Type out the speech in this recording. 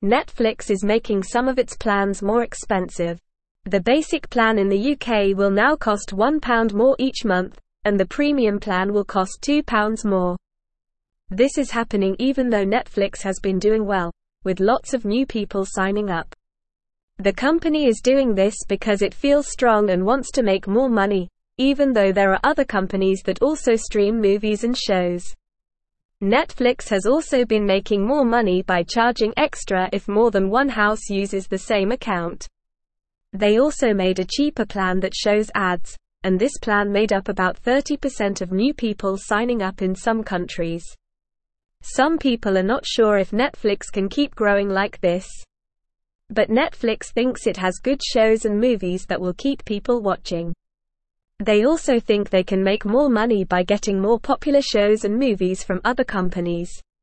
Netflix is making some of its plans more expensive. The basic plan in the UK will now cost £1 more each month, and the premium plan will cost £2 more. This is happening even though Netflix has been doing well, with lots of new people signing up. The company is doing this because it feels strong and wants to make more money, even though there are other companies that also stream movies and shows. Netflix has also been making more money by charging extra if more than one house uses the same account. They also made a cheaper plan that shows ads, and this plan made up about 30% of new people signing up in some countries. Some people are not sure if Netflix can keep growing like this. But Netflix thinks it has good shows and movies that will keep people watching. They also think they can make more money by getting more popular shows and movies from other companies.